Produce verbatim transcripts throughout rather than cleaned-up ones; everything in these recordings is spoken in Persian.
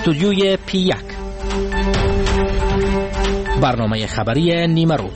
استودیوی پی یک، برنامه خبری نیمه روز.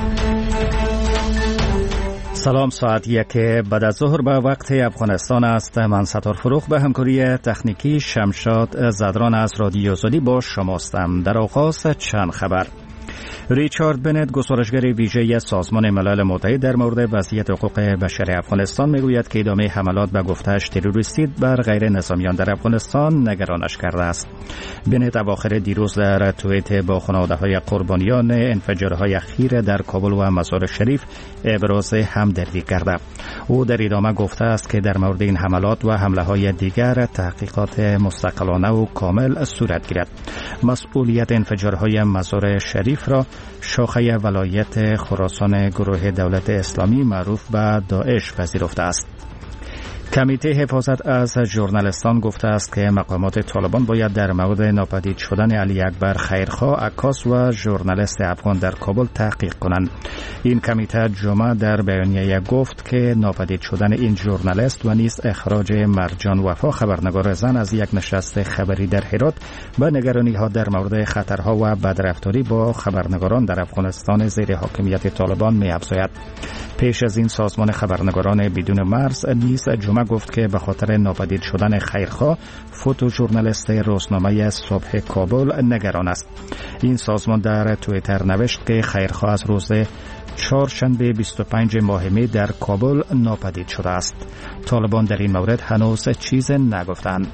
سلام، ساعت یک بعد از ظهر به وقت افغانستان است. من ستار فروخ به همکاری تکنیکی شمشاد زدران از رادیو زدی با شماستم. در آغاز چند خبر. ریچارد بنت، گزارشگر ویژه سازمان ملل متحد در مورد وضعیت حقوق بشر افغانستان، میگوید که ادامه حملات به گفته‌اش تروریستی بر غیر نظامیان در افغانستان نگرانش کرده است. بنت اواخر دیروز در توییت با خانواده‌های قربانیان انفجارهای اخیر در کابل و مزار شریف ابراز همدردی کرده. او در ادامه گفته است که در مورد این حملات و حمله‌های دیگر تحقیقات مستقلانه و کامل صورت گیرد. مسئولیت انفجارهای مزار شریف را شاخه ولایت خراسان گروه دولت اسلامی معروف به داعش پذیرفته است. کمیته حفاظت از ژورنالیستان گفته است که مقامات طالبان باید در مورد ناپدید شدن علی اکبر خیرخواه، عکاس و ژورنالیست افغان در کابل تحقیق کنند. این کمیته جمعه در بیانیه گفت که ناپدید شدن این ژورنالیست و نیز اخراج مرجان وفا، خبرنگار زن، از یک نشست خبری در هرات به نگرانی‌ها در مورد خطرها و بدرفتاری با خبرنگاران در افغانستان زیر حاکمیت طالبان می‌افزاید. پیش از این سازمان خبرنگاران بدون مرز نیز جمعه گفت که به خاطر ناپدید شدن خیرخواه، فوتو ژورنالیست روزنامه صبح کابل نگران است. این سازمان در توییتر نوشت که خیرخواه از روز چهارشنبه بیست و پنج ماه می در کابل ناپدید شده است. طالبان در این مورد هنوز چیز نگفتند.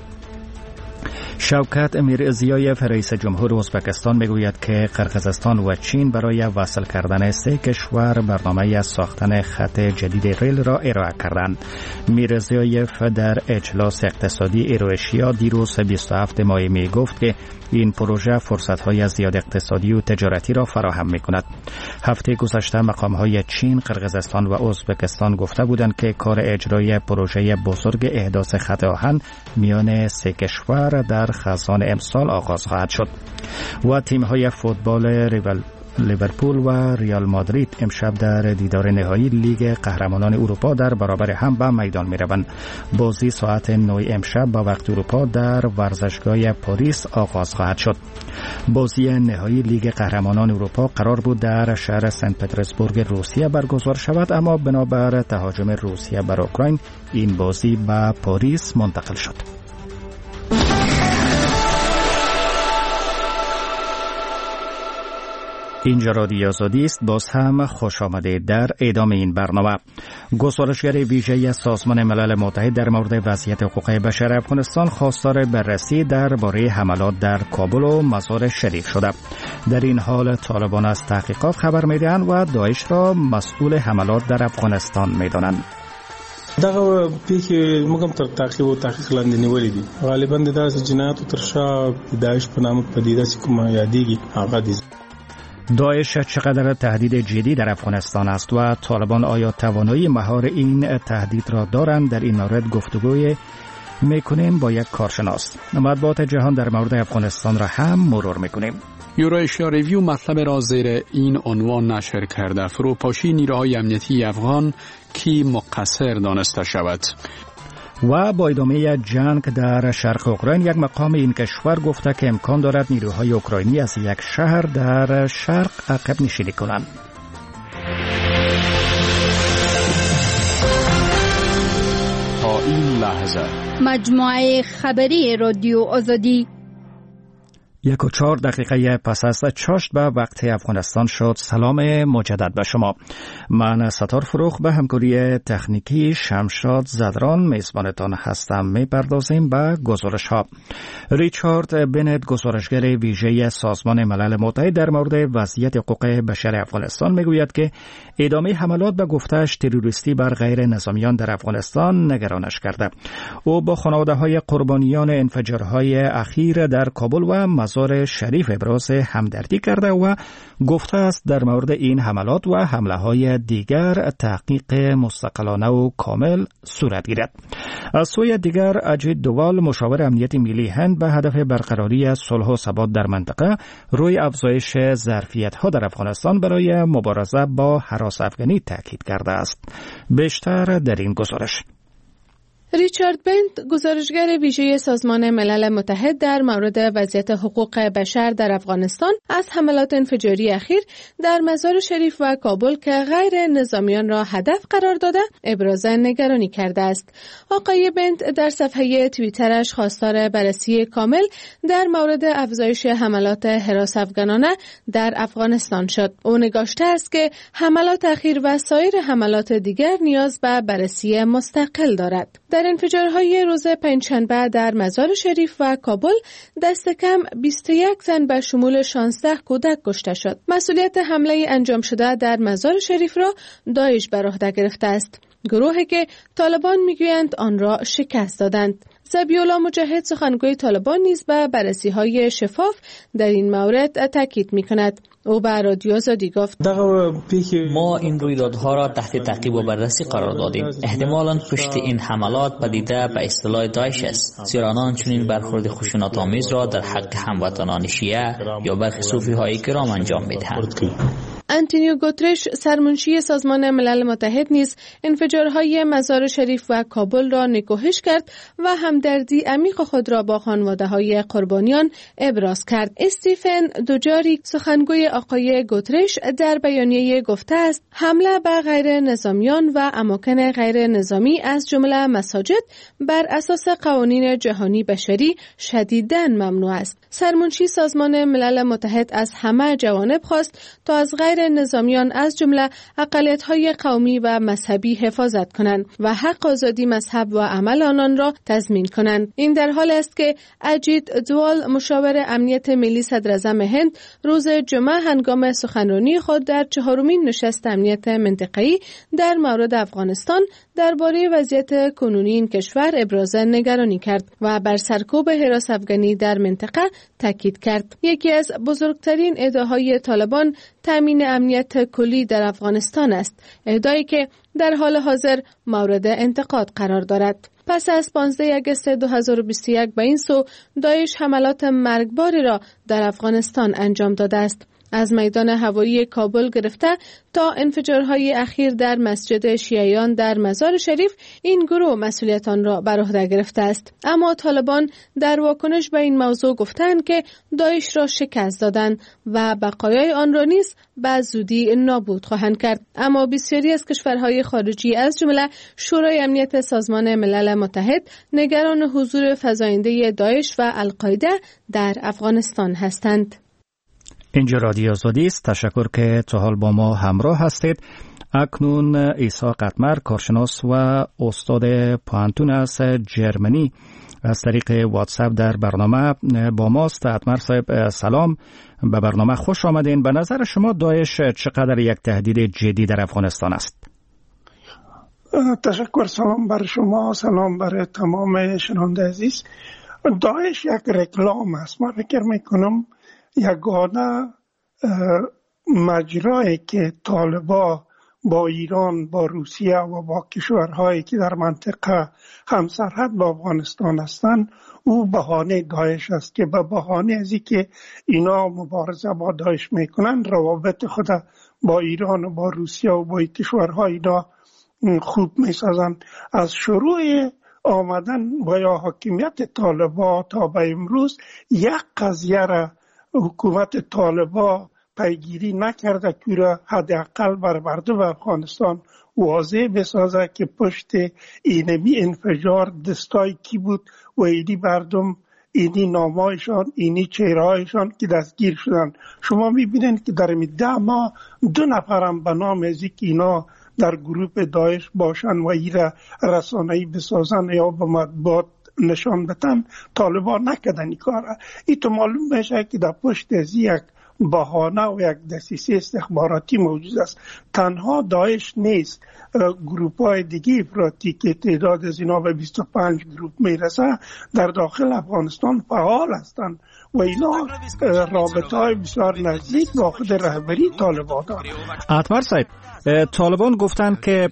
شوکت میرزیایف، رئیس جمهور ازبکستان، میگوید که قرقیزستان و چین برای وصل کردن سه کشور برنامه ساختن خط جدید ریل را ارائه کردند. میرزیایف در اجلاس اقتصادی ایرواشیا دیروز بیست و هفتم ماه می گفت که این پروژه فرصت‌های زیاد اقتصادی و تجارتی را فراهم می‌کند. هفته گذشته مقام‌های چین، قرقیزستان و ازبکستان گفته بودند که کار اجرای پروژه بزرگ احداث خط آهن میان سه کشور در خزان امسال آغاز خواهد شد. و تیم‌های فوتبال ریول لیورپول و ریال مادرید امشب در دیدار نهایی لیگ قهرمانان اروپا در برابر هم به میدان می‌روند. بازی ساعت نه امشب با وقت اروپا در ورزشگاه پاریس آغاز خواهد شد. بازی نهایی لیگ قهرمانان اروپا قرار بود در شهر سنت پترزبورگ روسیه برگزار شود، اما بنابر تهاجم روسیه بر اوکراین این بازی به پاریس منتقل شد. اینجا رادیو آزادی است. باز هم خوش آمدید. در ادامه این برنامه، گزارشگر ویژه سازمان ملل متحد در مورد وضعیت حقوق بشر افغانستان خواستار بررسی درباره حملات در کابل و مزار شریف شده. در این حال طالبان از تحقیقات خبر میدهند و داعش را مسئول حملات در افغانستان میدانند. دغه پیښې موږ هم تر تعقیب او تحقیق لاندې نیولې دي. غالبا د داسې جنایاتو تر شا داعش په نامه پدیده چې کومه یادېږي هغه دي. داعش چقدر تهدید جدی در افغانستان است و طالبان آیا توانایی مهار این تهدید را دارند؟ در این مورد گفتگوی میکنیم با یک کارشناس. مطبوعات جهان در مورد افغانستان را هم مرور میکنیم. یورایشیا ریویو مطلب را زیر این عنوان نشر کرده: فروپاشی نیروهای امنیتی افغان کی مقصر دانسته شود. و با ادامه جنگ در شرق اوکراین، یک مقام این کشور گفته که امکان دارد نیروهای اوکراینی از یک شهر در شرق عقب نشینی کنند. تا این لحظه مجموعه خبری رادیو آزادی. یک و چهار دقیقه پس از چاشت به وقت افغانستان شد. سلام مجدد به شما. من ستار فروخ به همکاری تکنیکی شمشاد زدران میزبانتان هستم. میپردازیم به گزارش ها. ریچارد بنت، گزارشگر ویژه سازمان ملل متحد در مورد وضعیت حقوق بشر افغانستان، میگوید که ادامه حملات به گفته‌اش تروریستی بر غیر نظامیان در افغانستان نگرانش کرده. او با خانواده‌های قربانیان انفجارهای اخیر در کابل و مزار شریف ابراز همدردی کرده و گفته است در مورد این حملات و حمله‌های دیگر تحقیق مستقلانه و کامل صورت گیرد. از سوی دیگر، اجید دوال، مشاور امنیت ملی هند، به هدف برقراری صلح و ثبات در منطقه روی افزایش ظرفیت‌ها در افغانستان برای مبارزه با هراس افغانی تاکید کرده است. بیشتر در این گزارش. ریچارد بنت، گزارشگر ویژه سازمان ملل متحد در مورد وضعیت حقوق بشر در افغانستان، از حملات انفجاری اخیر در مزار شریف و کابل که غیر نظامیان را هدف قرار داده، ابراز نگرانی کرده است. آقای بنت در صفحه توییترش خواستار بررسی کامل در مورد افزایش حملات حراس افغانانه در افغانستان شد. او نگاشته است که حملات اخیر و سایر حملات دیگر نیاز به بررسی مستقل دارد. در انفجارهای روز پنجشنبه در مزار شریف و کابل دست کم بیست و یک زن به شمول شانزده کودک کشته شد. مسئولیت حمله انجام شده در مزار شریف را داعش بر عهده گرفته است، گروهی که طالبان میگویند آن را شکست دادند. ذبیح‌الله مجاهد، سخنگوی طالبان، نیز به بررسی‌های شفاف در این مورد تاکید می‌کند. او به رادیو آزادی گفت: ما این رویدادها را تحت تعقیب و بررسی قرار دادیم. احتمالاً پشت این حملات پدیده به اصطلاح داعش است، زیرا آنان چنین برخورد خشونت‌آمیز را در حق هموطنان شیعه یا برخی صوفی‌های کرام انجام می‌دهند. آنتونیو گوترش، سرمنشی سازمان ملل متحد، نیز انفجارهای مزار شریف و کابل را نکوهش کرد و همدردی عمیق خود را با خانواده‌های قربانیان ابراز کرد. استیفن دوجاریک، سخنگوی آقای گوترش، در بیانیه گفته است حمله به غیر نظامیان و اماکن غیر نظامی از جمله مساجد بر اساس قوانین جهانی بشری شدیداً ممنوع است. سرمنشی سازمان ملل متحد از همه جوانب خواست تا از غیر نظامیان از جمله اقلیت‌های قومی و مذهبی حفاظت کنند و حق آزادی مذهب و عمل آنان را تضمین کنند. این در حال است که اجیت دوال، مشاور امنیت ملی صدراعظم هند، روز جمعه هنگام سخنرانی خود در چهارمین نشست امنیت منطقه‌ای در مورد افغانستان درباره وضعیت کنونی این کشور ابراز نگرانی کرد و بر سرکوب حراس افغانی در منطقه تاکید کرد. یکی از بزرگترین ادعاهای طالبان تامین امنیت کلی در افغانستان است، ادعایی که در حال حاضر مورد انتقاد قرار دارد. پس از پانزده آگوست دو هزار و بیست و یک به این سو، داعش حملات مرگباری را در افغانستان انجام داده است. از میدان هوایی کابل گرفته تا انفجارهای اخیر در مسجد شیعیان در مزار شریف، این گروه مسئولیت آن را بر عهده گرفته است. اما طالبان در واکنش به این موضوع گفتند که داعش را شکست دادند و بقایای آن را نیز به زودی نابود خواهند کرد. اما بسیاری از کشورهای خارجی از جمله شورای امنیت سازمان ملل متحد نگران حضور فزاینده داعش و القاعده در افغانستان هستند. اینجا رادیو آزادی است. تشکر که تا حال با ما همراه هستید. اکنون عیسی قطمر، کارشناس و استاد پوهنتون از جرمنی، از طریق واتساپ در برنامه با ماست. قطمر صاحب سلام، به برنامه خوش آمدین. به نظر شما داعش چقدر یک تهدید جدی در افغانستان است؟ تشکر. سلام بر شما، سلام بر تمام شنونده عزیز. داعش یک رکلام است. من فکر میکنم یگانه مجرایی که طالبا با ایران، با روسیه و با کشورهایی که در منطقه همسرحد با افغانستان هستند، او بهانه داعش است که به بهانه ازی که اینا مبارزه با داعش میکنن، روابط خود با ایران و با روسیه و با کشورهای اینا خوب میسازن. از شروع آمدن با یا حاکمیت طالبا تا به امروز یک قضیه را حکومت طالبا پیگیری نکرده که را حداقل بر مردم افغانستان واضح بسازه که پشت اینمی انفجار دستای کی بود و اینی مردم، اینی نامایشان، اینی چهرهایشان که دستگیر شدن. شما میبینید که در ده ماه دو نفرم به نام ازی که اینا در گروه داعش باشن و ای را رسانه‌ای بسازن یا به مطبوعات نشان بدن، طالبان نکردن این کار. این تو معلوم بشه که در پشت از یک بهانه و یک دسیسه استخباراتی موجود است. تنها داعش نیست، گروپ های دیگه افراطی که تعداد از اینا به بیست و پنج گروپ میرسه در داخل افغانستان فعال هستند و اینا رابطه های بسیار نزدیک با خود رهبری طالبان دارند. قطمر صاحب، طالبان گفتند که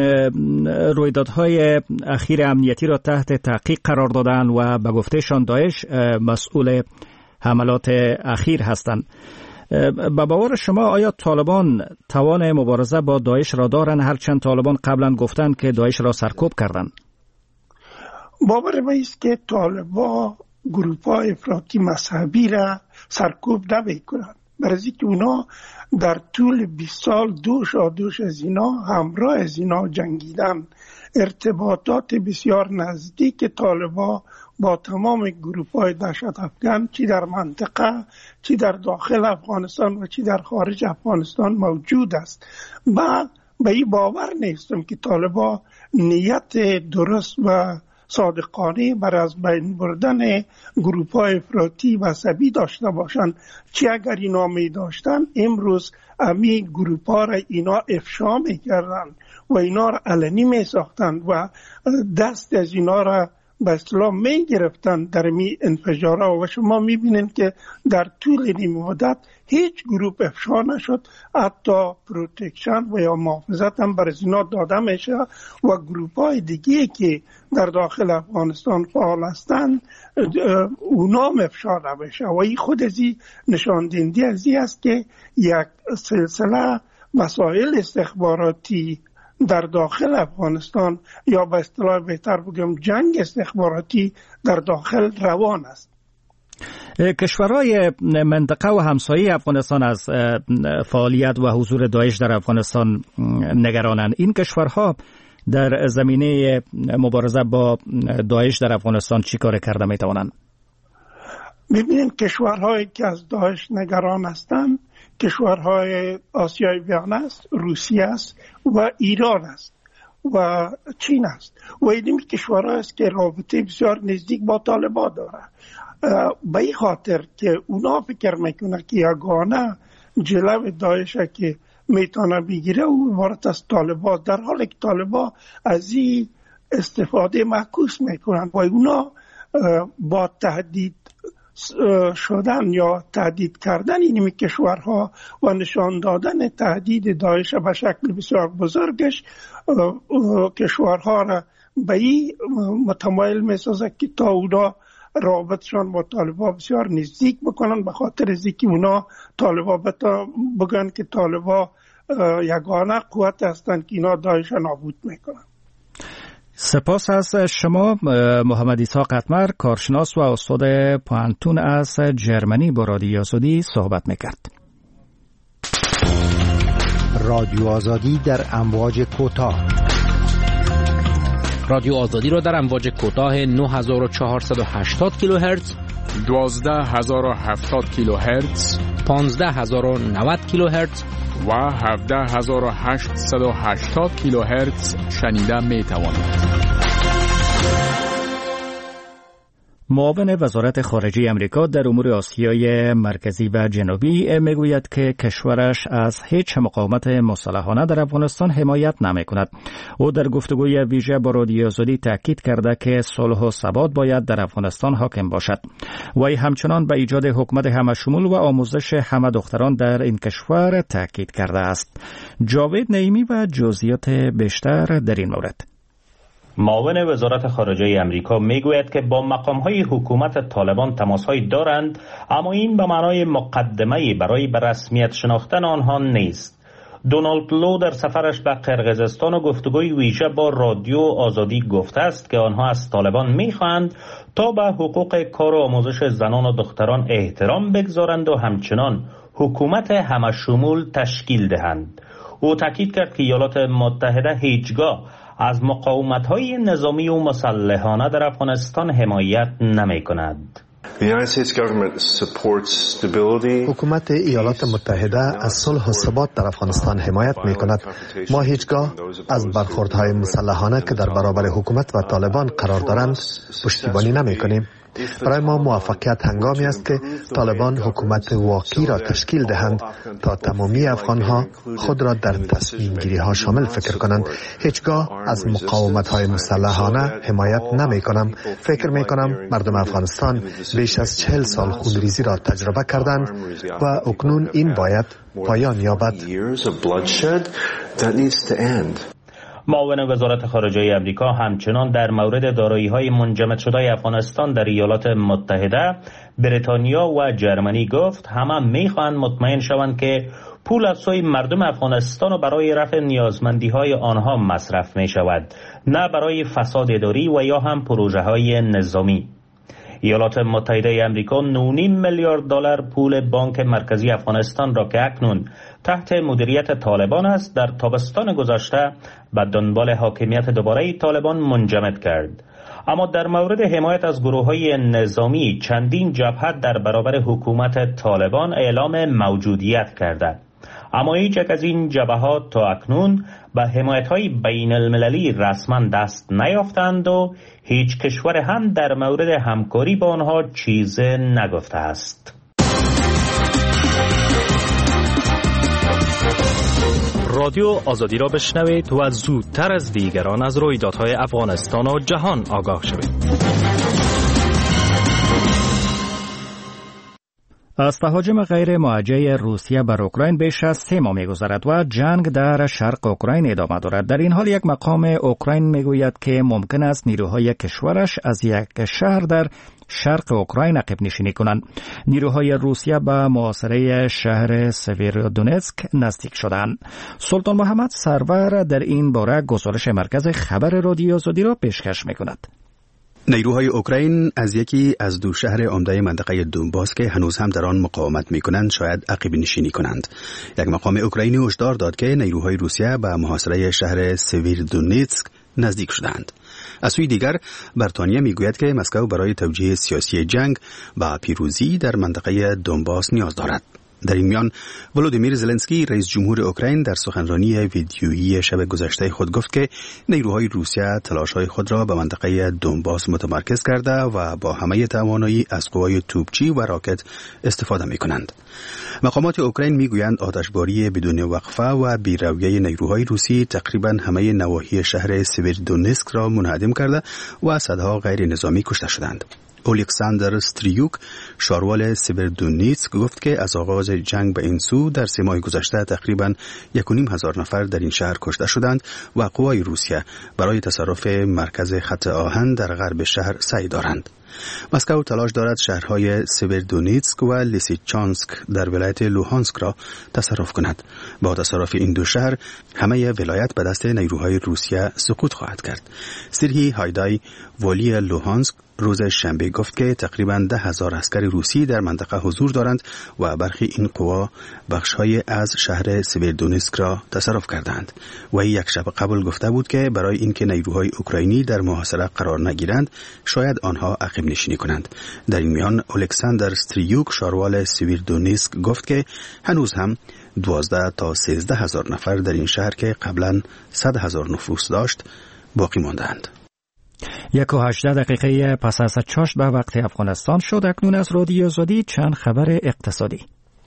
رویدادهای اخیر امنیتی را تحت تحقیق قرار دادن و به گفتهشان داعش مسئول حملات اخیر هستند. به باور شما آیا طالبان توان مبارزه با داعش را دارند، هرچند طالبان قبلا گفتند که داعش را سرکوب کردند؟ باور من است که طالبان گروه‌های افراطی مذهبی را سرکوب نمی‌کنند، برای اینکه اونا در طول بیست سال دوش آ دوش از اینا همراه از اینا جنگیدن. ارتباطات بسیار نزدیک طالبان با تمام گروه‌های دهشت افغان چی در منطقه چی در داخل افغانستان و چی در خارج افغانستان موجود است. من به این باور نیستم که طالبان نیت درست و صادقانه بر از بین بردن گروه‌های افراطی و مذهبی داشته باشند. چی اگر اینا می داشتن امروز امی گروه‌ها را اینا افشا می کردن و اینا را علنی می ساختن و دست از اینا را به اصطلاح می گرفتن در می انفجارها. و شما می بینین که در طول این مدت هیچ گروه افشا نشد، حتی پروتکشن و یا محافظت هم برای اینا داده میشه و گروه های دیگه که در داخل افغانستان فعال هستند اونا افشا نمیشه. و این خود از این نشان دهنده از این است که یک سلسله مسائل استخباراتی در داخل افغانستان یا به اصطلاح بهتر بگم جنگ استخباراتی در داخل روان است. کشورهای منطقه و همسایه افغانستان از فعالیت و حضور داعش در افغانستان نگرانند. این کشورها در زمینه مبارزه با داعش در افغانستان چی کار کرده می توانند؟ ببینید کشورهایی که از داعش نگران هستند کشورهای آسیای میانه است، روسیه است و ایران است و چین است و این کشورها است که رابطه بسیار نزدیک با طالبان داره. به این خاطر که اونا فکر میکنه که یگانه جلو داعش که میتونه بگیره او عبارت از طالبان، در حالی که طالبان از این استفاده معکوس میکنن و اونا با تهدید شدن یا تهدید کردن این کشورها و نشان دادن تهدید داعش به شکل بسیار بزرگش کشورها را به این متمایل میسازه که تا اونا رابطشان با طالبان بسیار نزدیک بکنن، به خاطر از اینکه اونا طالبان بگن که طالبان یگانه قوت هستند که اینا داعش نابود میکنن. سپاس از شما محمد عیسی قطمر، کارشناس و استاد پوانتون از جرمنی با رادیو آزادی صحبت میکرد. رادیو آزادی در امواج کوتاه. رادیو آزادی را در امواج کوتاه نه هزار و چهارصد و هشتاد کیلوهرتز، دوازده هزار و هفتاد کیلوهرتز، پانزده هزار و نود کیلوهرتز و هفده هزار و هشتصد و هشتاد کیلوهرتز شنیده می توانید. معاون وزارت خارجه امریکا در امور آسیای مرکزی و جنوبی میگوید که کشورش از هیچ مقاومت مسلحانه در افغانستان حمایت نمیکند. او در گفتگوی ویژه با رادیو آزادی تاکید کرده که صلح و ثبات باید در افغانستان حاکم باشد. وی همچنان به ایجاد حکومت همشمول و آموزش همه دختران در این کشور تاکید کرده است. جاوید نعیمی و جزئیات بیشتر در این مورد. معاون وزارت خارجه امریکا میگوید که با مقام‌های حکومت طالبان تماس‌هایی دارند، اما این به معنای مقدمه‌ای برای به رسمیت شناختن آنها نیست. دونالد لو در سفرش به قرقیزستان و گفتگوی ویژه با رادیو آزادی گفته است که آنها از طالبان می‌خواهند تا به حقوق کار و آموزش زنان و دختران احترام بگذارند و همچنان حکومت همشمول تشکیل دهند. او تاکید کرد که ایالات متحده هیچگاه از مقاومت‌های نظامی و مسلحانه در افغانستان حمایت نمی‌کند. حکومت ایالات متحده از صلح و ثبات در افغانستان حمایت می‌کند. ما هیچگاه از برخوردهای مسلحانه که در برابر حکومت و طالبان قرار دارند پشتیبانی نمی‌کنیم. برای ما موفقیت هنگامی است که طالبان حکومت واقعی را تشکیل دهند تا تمامی افغانها خود را در تصمیم گیری ها شامل فکر کنند. هیچگاه از مقاومت های مسلحانه حمایت نمی کنم. فکر می کنم مردم افغانستان بیش از چهل سال خونریزی را تجربه کردند و اکنون این باید پایان یابد. معاون وزارت خارجه آمریکا همچنان در مورد دارایی‌های منجمد شده افغانستان در ایالات متحده، بریتانیا و جرمنی گفت همه می‌خواهند مطمئن شوند که پول از سوی مردم افغانستان و برای رفع نیازمندی‌های آنها مصرف می‌شود، نه برای فساد اداری و یا هم پروژه‌های نظامی. ایالات متحده آمریکا نه و نیم میلیارد دلار پول بانک مرکزی افغانستان را که اکنون تحت مدیریت طالبان است در تابستان گذشته به دنبال حاکمیت دوباره طالبان منجمد کرد. اما در مورد حمایت از گروه‌های نظامی چندین جبهه در برابر حکومت طالبان اعلام موجودیت کرده، اما هیچ یک از این جبهات تا اکنون به حمایت‌های بین المللی رسما دست نیافتند و هیچ کشور هم در مورد همکاری با آنها چیز نگفته است. رادیو آزادی را بشنوید و زودتر از دیگران از رویدادهای افغانستان و جهان آگاه شوید. از تهاجم غیر موجه روسیه بر اوکراین بیش از سه ماه می‌گذرد و جنگ در شرق اوکراین ادامه دارد. در این حال یک مقام اوکراین میگوید که ممکن است نیروهای کشورش از یک شهر در شرق اوکراین عقب نشینی کنند. نیروهای روسیه به محاصره شهر سویرودونتسک نزدیک شدند. سلطان محمد سرور در این باره گزارش مرکز خبر رادیو آزادی را پیشکش می‌کند. نیروهای اوکراین از یکی از دو شهر عمده منطقه دونباس که هنوز هم در آن مقاومت می‌کنند شاید عقب نشینی کنند. یک مقام اوکراینی هشدار داد که نیروهای روسیه به محاصره شهر سویرودونتسک نزدیک شدند. از سوی دیگر بریتانیا میگوید که مسکو برای توجیه سیاسی جنگ به پیروزی در منطقه دونباس نیاز دارد. در این میان ولودیمیر زلنسکی رئیس جمهور اوکراین در سخنرانی ویدیویی شب گذشته خود گفت که نیروهای روسیه تلاش‌های خود را به منطقه دونباس متمرکز کرده و با همه توانایی از قوای توپچی و راکت استفاده می‌کنند. مقامات اوکراین میگویند آتشباری بدون وقفه و بی‌رویه نیروهای روسی تقریباً همه نواحی شهر سویرودونتسک را منهدم کرده و صدها غیر نظامی کشته شدند. اولکساندر استریوک شاروال سویرودونتسک گفت که از آغاز جنگ به این سو در سه ماه گذشته تقریباً یک و نیم هزار نفر در این شهر کشته شدند و قوای روسیه برای تصرف مرکز خط آهن در غرب شهر سعی دارند. مسکو تلاش دارد شهرهای سویرودونتسک و لیسیچانسک در ولایت لوهانسک را تصرف کند. با تصرف این دو شهر همه ولایت به دست نیروهای روسیه سقوط خواهد کرد. سرهی هایدای والی لوهانسک روز شنبه گفت که تقریباً ده هزار عسکر روسی در منطقه حضور دارند و برخی این قوا بخش‌های از شهر سویرودونتسک را تصرف کردند. و یک شب قبل گفته بود که برای اینکه نیروهای اوکراینی در محاصره قرار نگیرند شاید آنها عقب نشینی کنند. در این میان الکساندر استریوک شاروال سویرودونتسک گفت که هنوز هم دوازده تا سیزده هزار نفر در این شهر که قبلاً صد هزار نفوس داشت باقی ماندند. یک و هجده دقیقه پس از چاشت به وقت افغانستان شد. اکنون از رادیو آزادی چند خبر اقتصادی.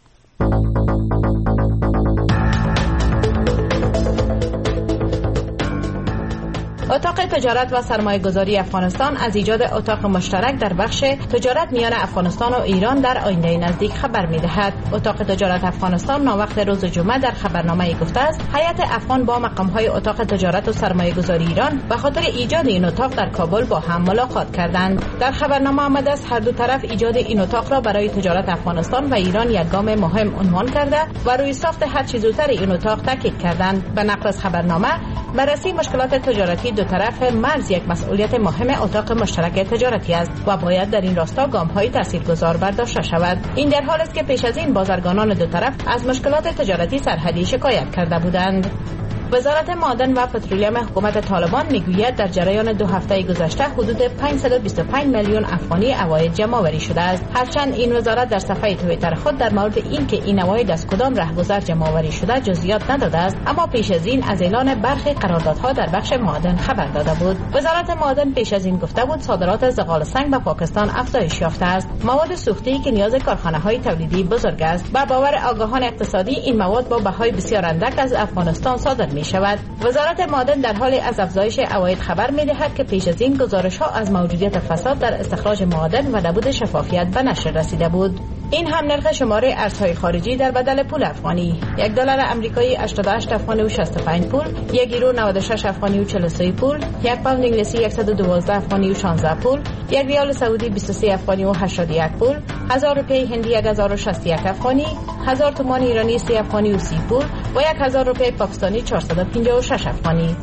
اتاق تجارت و سرمایه‌گذاری افغانستان از ایجاد اتاق مشترک در بخش تجارت میان افغانستان و ایران در آینده نزدیک خبر می‌دهد. اتاق تجارت افغانستان ناوقت روز جمعه در خبرنامه گفته است هیئت افغان با مقام‌های اتاق تجارت و سرمایه‌گذاری ایران به خاطر ایجاد این اتاق در کابل با هم ملاقات کردند. در خبرنامه آمده است هر دو طرف ایجاد این اتاق را برای تجارت افغانستان و ایران یک گام مهم عنوان کرده و روی ساخت هر چه زودتر این اتاق تاکید کردند. به نقل از خبرنامه بررسی مشکلات تجارتی دو طرف مرز یک مسئولیت مهم اتاق مشترک تجارتی است و باید در این راستا گام‌های تاثیرگذار برداشته شود. این در حالی است که پیش از این بازرگانان دو طرف از مشکلات تجارتی سرحدی شکایت کرده بودند. وزارت معدن و پترولیم حکومت طالبان میگوید در جریان دو هفته گذشته حدود پانصد و بیست و پنج میلیون افغانی عواید جمع‌آوری شده است. هرچند این وزارت در صفحه توییتر خود در مورد اینکه این عواید از کدام رهگذر جمع‌آوری شده جزئیات نداده است، اما پیش از این از اعلان برخی قراردادها در بخش معدن خبر داده بود. وزارت معدن پیش از این گفته بود صادرات زغال سنگ به پاکستان افزایش یافته است، مواد سوختی که نیاز کارخانه‌های تولیدی بزرگ است. با باور آگاهان اقتصادی این مواد با بهای بسیار اندک از افغانستان صادر می شود. وزارت معدن در حال از افزایش عواید خبر می دهد که پیش از این گزارش ها از موجودیت فساد در استخراج معدن و نبود شفافیت به نشر رسیده بود. این هم نرخ شماره ارزهای خارجی در بدل پول افغانی. یک دلار آمریکایی هشتاد و هشت افغانی و شصت و پنج پول، یک یورو نود و شش افغانی و چهل و سه پول، یک پوند انگلیسی صد و دوازده افغانی و شانزده پول، یک ریال سعودی بیست و سه افغانی و هشتاد و یک پول، هزار روپیه هندی یک هزار و شصت و یک افغانی، هزار تومان ایرانی سه افغانی و سی پول و یک هزار روپیه پاکستانی چهارصد و پنجاه و شش افغانی.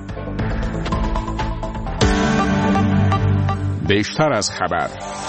بیشتر از خبر.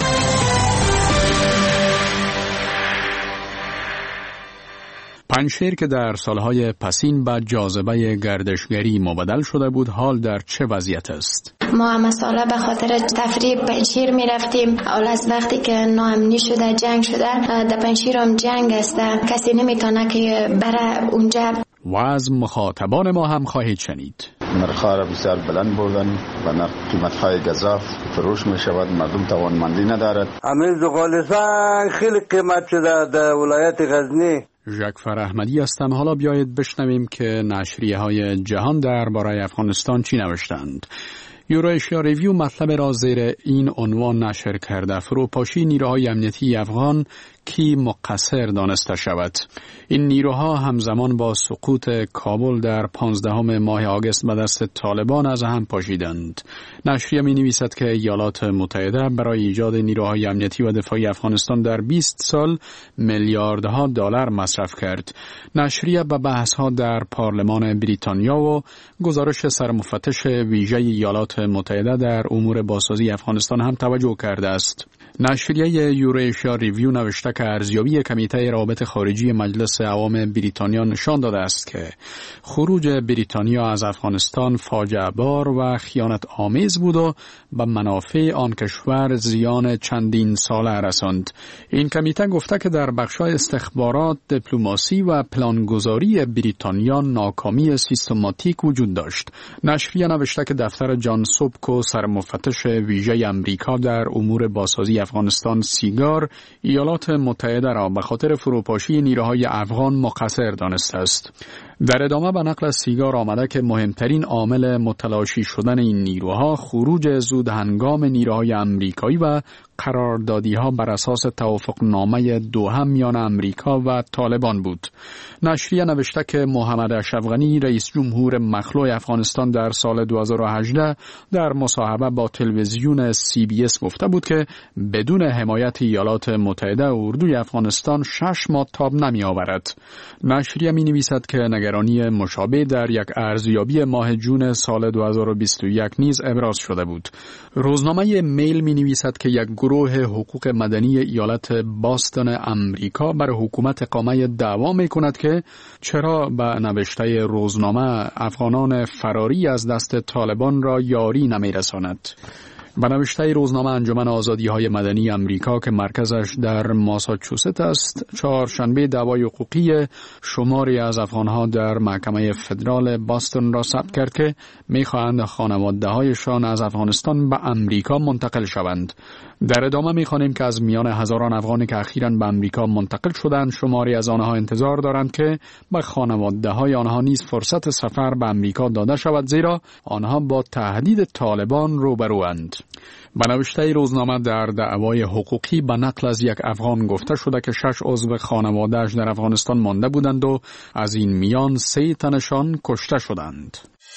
پنجشیر که در سالهای پسین به جاذبه گردشگری مبدل شده بود، حال در چه وضعیت است؟ ما هم ساله به خاطر تفریح پنجشیر می رفتیم. اول از وقتی که ناامنی شده، جنگ شده، در پنجشیر هم جنگ است، کسی نمیتونه که بره اونجا. و از مخاطبان ما هم خواهید شنید. نرخ‌ها را بسیار بلند بردن و نرخ قیمت‌های گزاف فروش می شود، مردم توانمندی ندارد. همین زغال سنگ خیلی قیمت شده در ولایت غزنی. ژاکفر احمدی هستم. حالا بیایید بشنویم که نشریه های جهان درباره افغانستان چی نوشتند. یورایشیا ریویو مطلب را زیر این عنوان نشر کرده: فروپاشی نیروهای امنیتی افغان کی مقصر دانسته شود. این نیروها همزمان با سقوط کابل در پانزدهم ماه آگوست به دست طالبان از هم پاشیدند. نشریه می نویسد که ایالات متحده برای ایجاد نیروهای امنیتی و دفاعی افغانستان در بیست سال میلیاردها دلار مصرف کرد. نشریه به بحث‌ها در پارلمان بریتانیا و گزارش سرمفتش ویژه ایالات متحده در امور بازسازی افغانستان هم توجه کرده است. نشریه یورایشیا ریویو نوشته که ارزیابی کمیته روابط خارجی مجلس عوام بریتانیا نشان داده است که خروج بریتانیا از افغانستان فاجعه بار و خیانت آمیز بود و به منافع آن کشور زیان چندین ساله رساند. این کمیته گفته که در بخش‌های استخبارات، دیپلماسی و پلانگذاری بریتانیا ناکامی سیستماتیک وجود داشت. نشریه نوشته که دفتر جان سوبکو سرمفتش ویژه امریکا در امور بازسازی افغانستان سیگار ایالات متحده را به خاطر فروپاشی نیروهای افغان مقصر دانسته است. در ادامه به نقل سیگار آمده که مهمترین عامل متلاشی شدن این نیروها خروج زود هنگام نیروهای امریکایی و قراردادی‌ها بر اساس توافقنامه دوحه میان امریکا و طالبان بود. نشریه نوشته که محمد اشرف غنی رئیس جمهور مخلوع افغانستان در سال دو هزار و هجده در مصاحبه با تلویزیون سی بی اس گفته بود که بدون حمایت ایالات متحده اردوی افغانستان شش ماه تاب نمی آورد. نشریه می نویسد که نگرانی مشابه در یک ارزیابی ماه جون سال دو هزار و بیست و یک نیز ابراز شده بود. روزنامه میل می نویسد که یک گروه حقوق مدنی ایالت باستون امریکا بر حکومت اقامه دعوا می کند که چرا به نوشته روزنامه افغانان فراری از دست طالبان را یاری نمی رساند. به نوشته روزنامه انجمن آزادی‌های مدنی امریکا که مرکزش در ماساچوست است، چهارشنبه دعوای حقوقی شماری از افغان‌ها در محکمه فدرال باستون را ثبت کرد که می‌خواهند خانواده‌هایشان از افغانستان به امریکا منتقل شوند. در ادامه می‌خوانیم که از میان هزاران افغانی که اخیراً به امریکا منتقل شدند، شماری از آنها انتظار دارند که به خانواده‌های آنها نیز فرصت سفر به امریکا داده شود، زیرا آنها با تهدید طالبان روبروند. به نوشته روزنامه در دعوای حقوقی به نقل از یک افغان گفته شده که شش عضو خانواده‌اش در افغانستان مانده بودند و از این میان سه تنشان کشته شدند.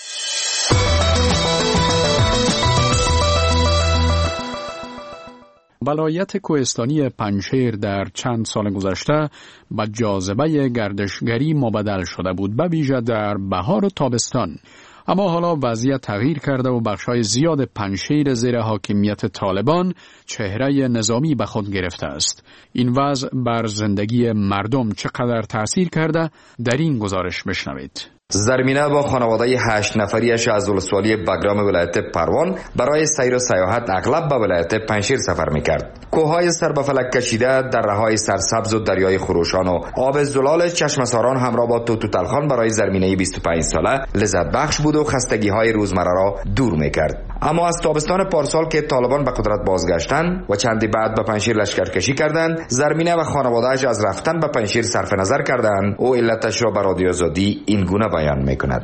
ولایت کوهستانی پنجشیر در چند سال گذشته به جاذبه گردشگری مبدل شده بود، به ویژه در بهار و تابستان. اما حالا وضعیت تغییر کرده و بخشای زیاد پنجشیر زیر حاکمیت طالبان چهره نظامی به خود گرفته است. این وضع بر زندگی مردم چقدر تأثیر کرده در این گزارش بشنوید. زرمینه با خانواده هشت نفریش از ولسوالی بگرام ولایت پروان برای سیر و سیاحت اغلب به ولایت پنجشیر سفر میکرد. کوههای سر به فلک کشیده، دره‌های سرسبز و دریای خروشان و آب زلال چشمساران همراه با توتو تلخان برای زرمینه بیست و پنج ساله لذت بخش بود و خستگی‌های روزمره را دور میکرد. اما از تابستان پارسال که طالبان به قدرت بازگشتند و چندی بعد به پنجشیر لشکرکشی کردند، زرمینه و خانواده‌اش از رفتن به پنجشیر صرف نظر کردند و علتش را به رادیو آزادی این گونه بیان میکند.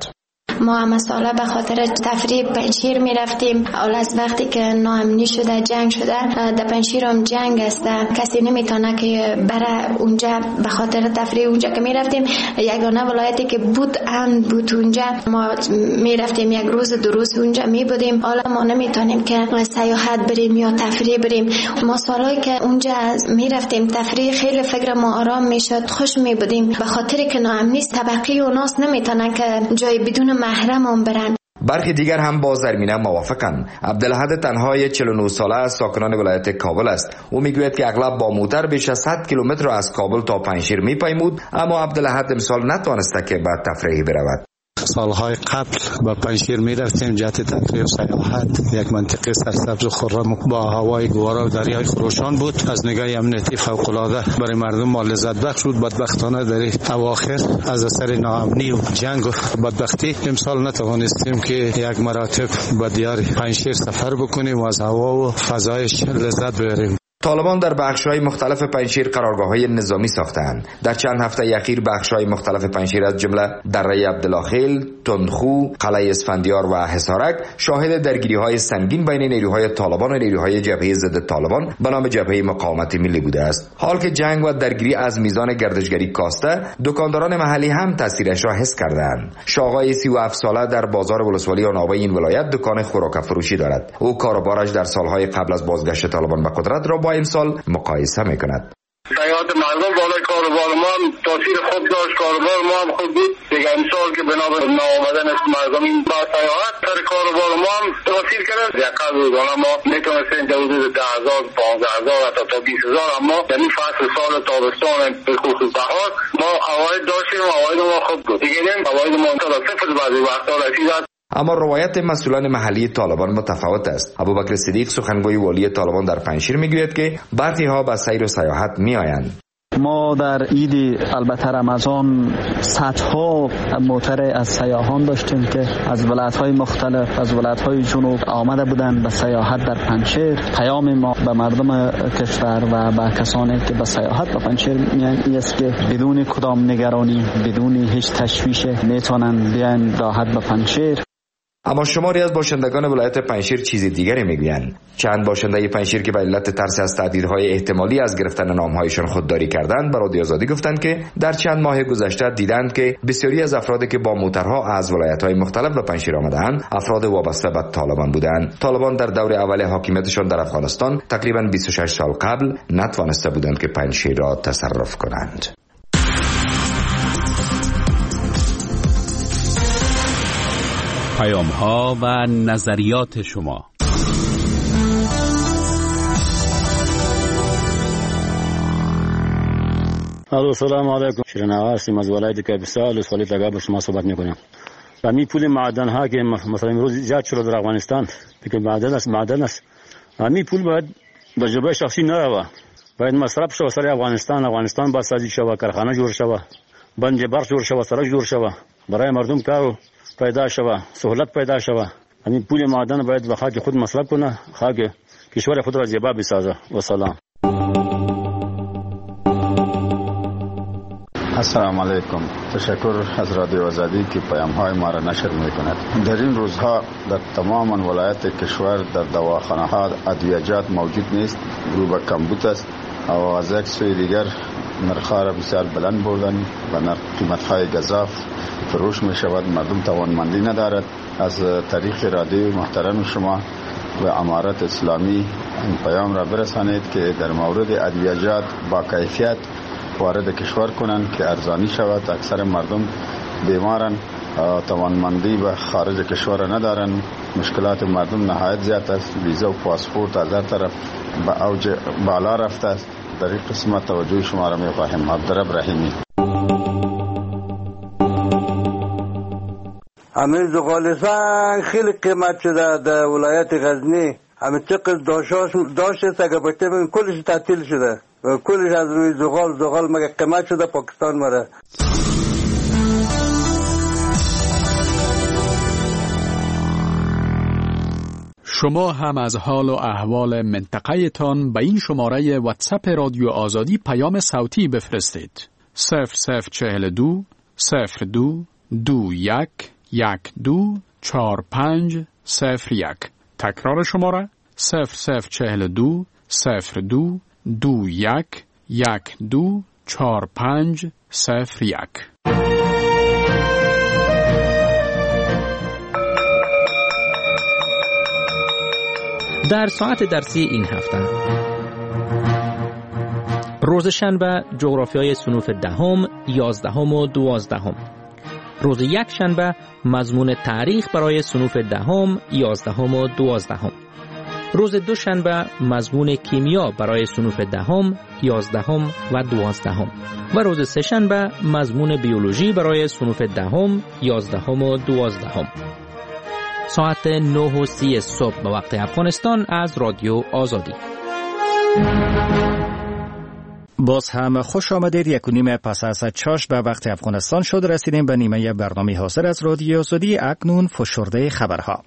ما هم ساله به خاطر تفریح پنجشیر می رفتیم. اول از وقتی که ناامنی شده، جنگ شده، در پنجشیر هم جنگ است، کسی نمیتونه که بره اونجا. به خاطر تفریح اونجا که می رفتیم، یگانه ولایتی که بود ان بود اونجا، ما می رفتیم یک روز دو روز اونجا می بودیم. حالا ما نمیتونیم که سیاحت بریم یا تفریح بریم. ما سالایی که اونجا می رفتیم تفریح، خیلی فکر ما آرام می شد، خوش می بودیم. به خاطر که ناامنی طبقی و ناس نمیتونن که جای بدون محرم هم برن. برخی دیگر هم با زرمینه موافقند. عبدالحد تنهای چهل و نه ساله ساکنان ولایت کابل است. او میگوید که اغلب با موتر بیش از صد کیلومتر از کابل تا پنجشیر میپیمود، اما عبدالحد امسال نتوانسته که به تفریح برود. سالهای قبل با پنجشیر می رفتیم جهت تفریح و سیاحت. یک منطقه سرسبز و خرم با هوای گوارا و دریای خروشان بود. از نگاه امنیتی فوق العاده برای مردم ما لذت بخش بود. بدبختانه در اواخر از اثر ناامنی و جنگ و بدبختی امسال نتوانستیم که یک مراتب به دیار پنجشیر سفر بکنیم و از هوا و فضایش لذت ببریم. طالبان در بخش‌های مختلف پنجشیر قرارگاه‌های نظامی ساختند. در چند هفته اخیر بخش‌های مختلف پنجشیر از جمله دره عبدالخیل، تندخو، قلعه اسفندیار و حصارک شاهد درگیری‌های سنگین بین نیروهای طالبان و نیروهای جبهه ضد طالبان به نام جبهه مقاومت ملی بوده است. حال که جنگ و درگیری از میزان گردشگری کاسته، دکانداران محلی هم تاثیرش را حس کردند. شاغای سی و هفت ساله در بازار ولسوالی آنابه این ولایت دکان خوراک فروشی دارد. او کاروبارش در سالهای قبل از بازگشت طالبان به قدرت را با امسال مقایسه میکند. سیاحت مردم بالای کاروبار ما هم تاثیر خوب داشت، کاروبار ما هم خوب بود. دیگه امسال که بنا به ناآمدن مردم این با سیاحت سر کاروبار ما هم تاثیر کرد. یقل روزانه ما میتونستیم در حدود ده هزار، پانزده هزار حتی تا بیست هزار، اما یعنی فصل سال تابستان به خصوص بهار ما عواید داشتیم و عواید ما خوب بود. دیگه نیم عواید ما تا صفر بعضی وقتا رسید. اما روایت مسئولان محلی طالبان متفاوت است. ابوبکر صدیق سخنگوی والی طالبان در پنجشیر میگوید که برخی ها به سیر و سیاحت میآیند. ما در عید البته رمضان صدها موتر از سیاحان داشتیم که از ولایت‌های مختلف، از ولایت‌های جنوب آمده بودند به سیاحت در پنجشیر. پیام ما به مردم کشور و به کسانی که به سیاحت به پنجشیر میان است که بدون کدام نگرانی، بدون هیچ تشویش میتونن بیان راحت به پنجشیر. اما شماری از باشندگان ولایت پنجشیر چیز دیگری میگویند. چند باشنده پنجشیر که به علت ترس از تهدیدهای احتمالی از گرفتن نامهایشان خودداری کردند، به رادیو آزادی گفتند که در چند ماه گذشته دیدند که بسیاری از افرادی که با موترها از ولایت‌های مختلف به پنجشیر آمدند، افراد وابسته به طالبان بودند. طالبان در دور اول حاکمیتشان در افغانستان تقریباً بیست و شش سال قبل نتوانسته بودند که پنجشیر را تصرف کنند. پیام ها و نظریات شما. الو سلام علیکم. شیرین هستیم از ولایت کاپیسا، ولسوالی تگا با شما صحبت میکنم. و می پول معدن ها که مثلا امروز زیاد شده در افغانستان، که معدن است معدن است. همین پول باید به جبهه شخصی نه، باید مصرف شود سر افغانستان. افغانستان باید سازی شود، کارخانه جوړ شود، بند برق جوړ شود، سړک جوړ شود، برای مردم کار پیدا شود، سهولت پیدا شود. همین پول معدن باید به خاک خود مصرف کنه، خاک کشور خود را زیبا بسازه. و سلام. السلام علیکم. تشکر از رادیو آزادی که پیام های ما را نشر می کند. در این روزها در تمام ولایت کشور در دواخانه ها ادویجات موجود نیست، رو به کمبود است و از یک سوی دیگر نرخ‌ها را بسیار بلند بردن و نرخ قیمت های گزاف فروش می شود. مردم توانمندی ندارد. از طریق رادیو محترم شما و امارت اسلامی این پیام را برسانید که در مورد ادویجات با کیفیت وارد کشور کنند که ارزانی شود. اکثر مردم بیمارن، توانمندی به خارج کشور ندارن. مشکلات مردم نهایت زیاد است. ویزا و پاسپورت از هر طرف به اوج بالا رفته است. در این قسمت توجه شما را می‌خواهیم. عبدالرب رحیمی. همین زغال سنگ خیلی قیمت شده در ولایت غزنی. همین چقدر داشته است اگر باشته بین کلش تعطیل شده و کلش از روی زغال زغال مگه قیمت شده پاکستان مره. شما هم از حال و احوال منطقه تان به این شماره واتساپ رادیو آزادی پیام صوتی بفرستید. صفر صفر چهل دو صفر دو دو یک یک دو چهار پنج صفر یک. تکرار شماره صفر صفر چهل دو صفر دو دو یک یک دو چهار پنج صفر یک. در ساعت درسی این هفته روز شنبه جغرافیای صنوف دهم، یازدهم و دوازدهم. روز یک شنبه مضمون تاریخ برای صنوف دهم، یازدهم و دوازدهم. روز دو شنبه مضمون کیمیا برای صنوف دهم، یازدهم و دوازدهم. و روز سه شنبه مضمون بیولوژی برای صنوف دهم، یازدهم و دوازدهم. ساعت نه و سی صبح به وقت افغانستان از رادیو آزادی. باز هم خوش آمدید. یک و نیم پس از چاش به وقت افغانستان شد. رسیدیم به نیمه برنامه حاضر از رادیو آزادی. اکنون فشرده خبرها.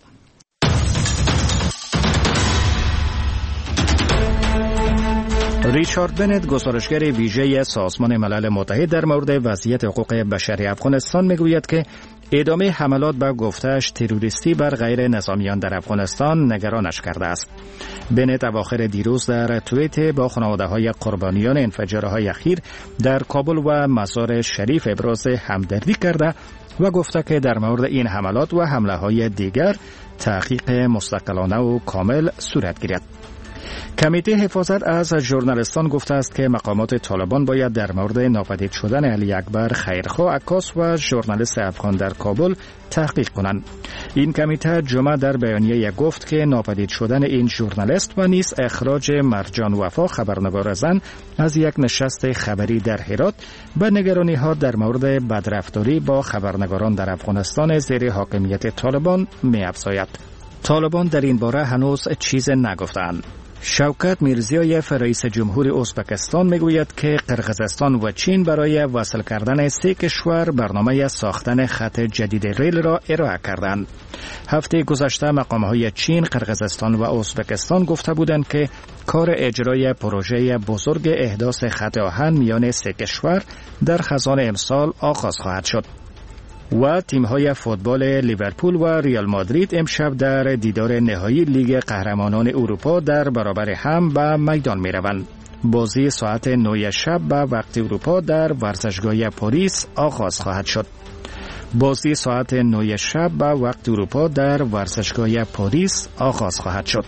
ریچارد بنت، گزارشگر ویژه سازمان ملل متحد در مورد وضعیت حقوق بشری افغانستان، میگوید که ادامه حملات به گفته‌اش تروریستی بر غیر نظامیان در افغانستان نگرانش کرده است. بنت اواخر دیروز در توییت با خانواده‌های قربانیان انفجارهای اخیر در کابل و مزار شریف ابراز همدردی کرده و گفته که در مورد این حملات و حمله‌های دیگر تحقیق مستقلانه و کامل صورت گیرد. کمیته حفاظت از ژورنالیستان گفته است که مقامات طالبان باید در مورد ناپدید شدن علی اکبر خیرخواه، عکاس و ژورنالیست افغان در کابل تحقیق کنند. این کمیته جمعه در بیانیه گفت که ناپدید شدن این ژورنالیست و نیز اخراج مرجان وفا، خبرنگار زن، از یک نشست خبری در هرات به نگرانی‌ها در مورد بدرفتاری با خبرنگاران در افغانستان زیر حاکمیت طالبان می‌افزاید. طالبان در این باره هنوز چیز نگفتند. شوکت میرزیایف، رئیس جمهور ازبکستان، میگوید که قرقیزستان و چین برای وصل کردن سه کشور برنامه ساختن خط جدید ریل را ارائه کردند. هفته گذشته مقام‌های چین، قرقیزستان و ازبکستان گفته بودند که کار اجرای پروژه بزرگ احداث خط آهن میان سه کشور در خزان امسال آغاز خواهد شد. و تیم‌های فوتبال لیورپول و ریال مادرید امشب در دیدار نهایی لیگ قهرمانان اروپا در برابر هم به میدان می‌روند. بازی ساعت نه شب به وقت اروپا در ورزشگاه پاریس آغاز خواهد شد. بازی ساعت نه شب به وقت اروپا در ورزشگاه پاریس آغاز خواهد شد.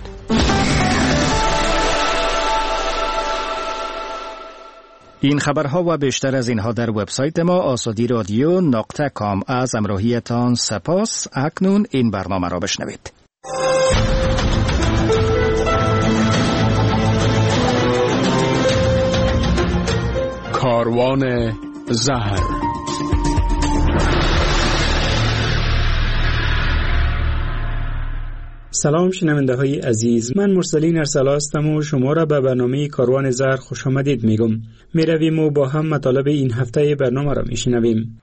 این خبرها و بیشتر از اینها در وبسایت ما آزادی رادیو نقطه کام. از همراهیتان سپاس. اکنون این برنامه را بشنوید. کاروان زهر. سلام شنونده های عزیز، من مرسلین ارسلا هستم و شما را به برنامه کاروان زهر خوش آمدید میگم. میرویم و با هم مطالب این هفته برنامه را میشنویم.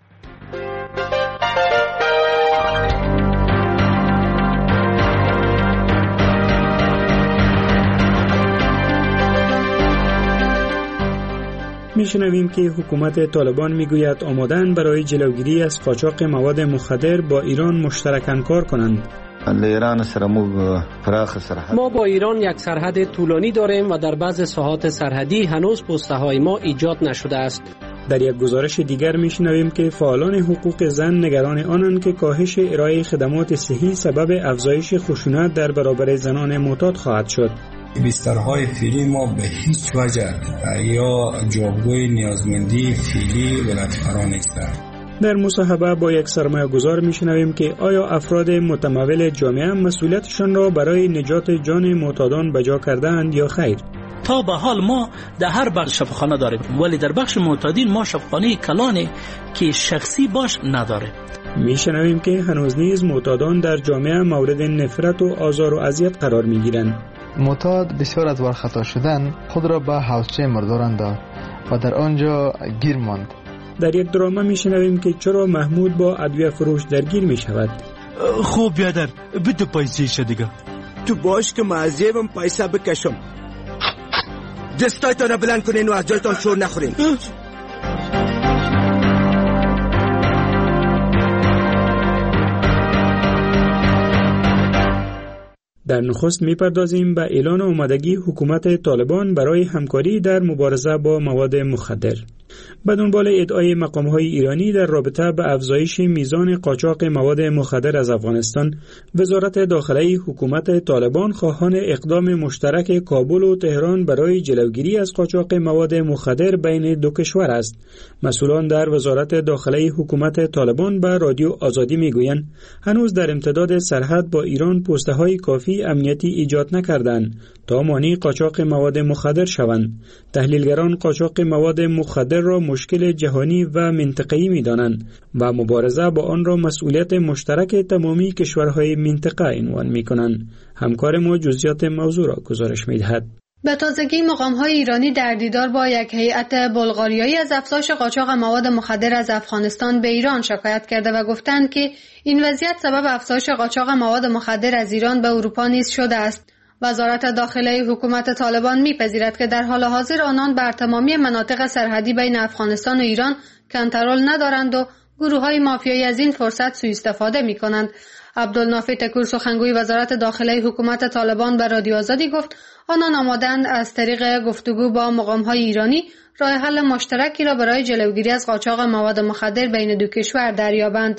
میشنویم که حکومت طالبان میگوید آمادن برای جلوگیری از قاچاق مواد مخدر با ایران مشترکاً کار کنند. ما با ایران یک سرحد طولانی داریم و در بعض ساحات سرحدی هنوز پسته های ما ایجاد نشده است. در یک گزارش دیگر میشنویم که فعالان حقوق زن نگران آنند که کاهش ارائه خدمات صحی سبب افزایش خشونت در برابر زنان معتاد خواهد شد. بسترهای فعلی ما به هیچ وجه یا جوابگوی نیازمندی فعلی ولایت‌فرا نیستند. در مصاحبه با یک سرمایه‌گذار میشنویم که آیا افراد متمول جامعه مسئولیتشان را برای نجات جان معتادان بجا کرده‌اند یا خیر؟ تا به حال ما در هر بخش شفاخانه داریم، ولی در بخش معتادین ما شفاخانه کلانی که شخصی باش نداره. میشنویم که هنوز نیز معتادان در جامعه مورد نفرت و آزار و اذیت قرار میگیرند. معتاد بسیار از ورخطا شدن خود را به حوضچه مردار انداخت و در آنجا گیر ماند. در یک دراما میشنویم که چرا محمود با ادویه فروش درگیر میشود. خوب بیادر بده پیسه دیگه. تو باش که معذیبم پیسه بکشم. دستایتان را بلند کنین و از جایتان شور نخورین. در نخست میپردازیم به اعلان آمادگی حکومت طالبان برای همکاری در مبارزه با مواد مخدر. به دنبال ادعای مقام‌های ایرانی در رابطه به افزایش میزان قاچاق مواد مخدر از افغانستان، وزارت داخلی حکومت طالبان خواهان اقدام مشترک کابل و تهران برای جلوگیری از قاچاق مواد مخدر بین دو کشور است. مسئولان در وزارت داخلی حکومت طالبان به رادیو آزادی میگویند هنوز در امتداد سرحد با ایران پسته‌های کافی امنیتی ایجاد نکردند تا مانع قاچاق مواد مخدر شوند. تحلیلگران قاچاق مواد مخدر را مشکل جهانی و منطقه‌ای می‌دانند و مبارزه با آن را مسئولیت مشترک تمامی کشورهای منطقه عنوان می‌کنند. همکار ما جزئیات موضوع را گزارش می‌دهد. به تازگی مقام‌های ایرانی در دیدار با یک هیئت بلغاریایی از افزایش قاچاق مواد مخدر از افغانستان به ایران شکایت کرده و گفتند که این وضعیت سبب افزایش قاچاق مواد مخدر از ایران به اروپا نیز شده است. وزارت داخلی حکومت طالبان می‌پذیرد که در حال حاضر آنان بر تمامی مناطق سرحدی بین افغانستان و ایران کنترل ندارند و گروه‌های مافیایی از این فرصت سوء استفاده می‌کنند. عبدالنافع تکور سخنگوی وزارت داخلی حکومت طالبان به رادیو آزادی گفت آنان آمادند از طریق گفتگو با مقام‌های ایرانی راه حل مشترکی را برای جلوگیری از قاچاق مواد مخدر بین دو کشور دریابند.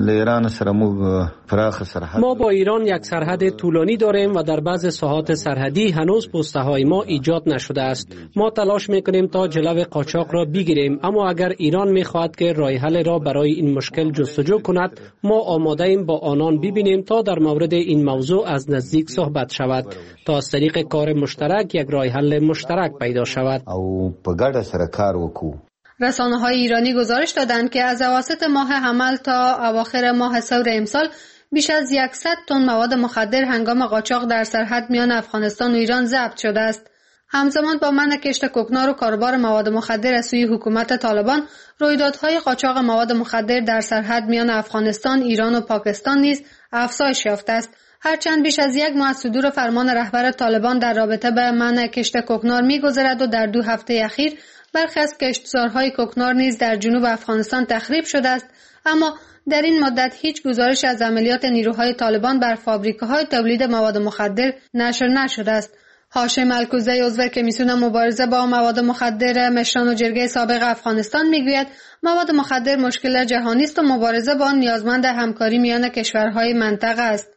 ما با ایران یک سرحد طولانی داریم و در بعض ساحات سرحدی هنوز پسته‌های ما ایجاد نشده است. ما تلاش می‌کنیم تا جلو قاچاق را بگیریم، اما اگر ایران می‌خواهد که راه حل را برای این مشکل جستجو کند، ما آماده ایم با آنان ببینیم تا در مورد این موضوع از نزدیک صحبت شود تا از طریق کار مشترک یک راه حل مشترک پیدا شود. او په ګډه سره کار وکړو. رسانه‌های ایرانی گزارش دادند که از اواسط ماه حمل تا اواخر ماه سور امسال بیش از صد تن مواد مخدر هنگام قاچاق در سرحد میان افغانستان و ایران ضبط شده است. همزمان با منع کشت کوکنار و کاروبار مواد مخدر از سوی حکومت طالبان، رویدادهای قاچاق مواد مخدر در سرحد میان افغانستان، ایران و پاکستان نیز افزایش یافته است. هرچند بیش از یک ماه از صدور فرمان رهبر طالبان در رابطه با منع کشت کوکنار می‌گذرد و در دو هفته اخیر برخی از کشتزارهای کوکنار نیز در جنوب افغانستان تخریب شده است، اما در این مدت هیچ گزارش از عملیات نیروهای طالبان بر فابریکه‌های تولید مواد مخدر نشر نشده است. هاشم الکوزی عضو کمیسیون مبارزه با مواد مخدر مشران و جرگه سابق افغانستان میگوید مواد مخدر مشکل جهانی است و مبارزه با آن نیازمند همکاری میان کشورهای منطقه است.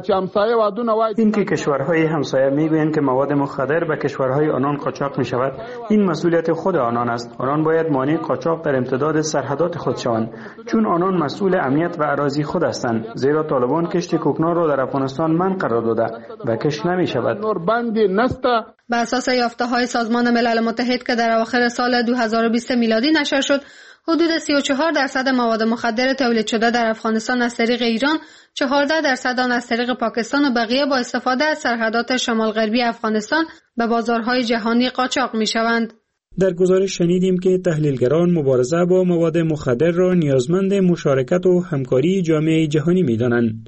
این که کشورهای همسایه میگویند که مواد مخدر به کشورهای آنان قاچاق می شود، این مسئولیت خود آنان است. آنان باید مانع قاچاق در امتداد سرحدات خود شوند، چون آنان مسئول امنیت و اراضی خود هستند، زیرا طالبان کشت کوکنار را در افغانستان منع قرار داده و کشت نمی شود. بر اساس یافته‌های سازمان ملل متحد که در اواخر سال دو هزار و بیست میلادی نشر شد، حدود سی و چهار درصد مواد مخدر تولید شده در افغانستان از طریق ایران، چهارده درصد آن از طریق پاکستان و بقیه با استفاده از سرحدات شمال غربی افغانستان به بازارهای جهانی قاچاق می شوند. در گزارش شنیدیم که تحلیلگران مبارزه با مواد مخدر را نیازمند مشارکت و همکاری جامعه جهانی می دانند.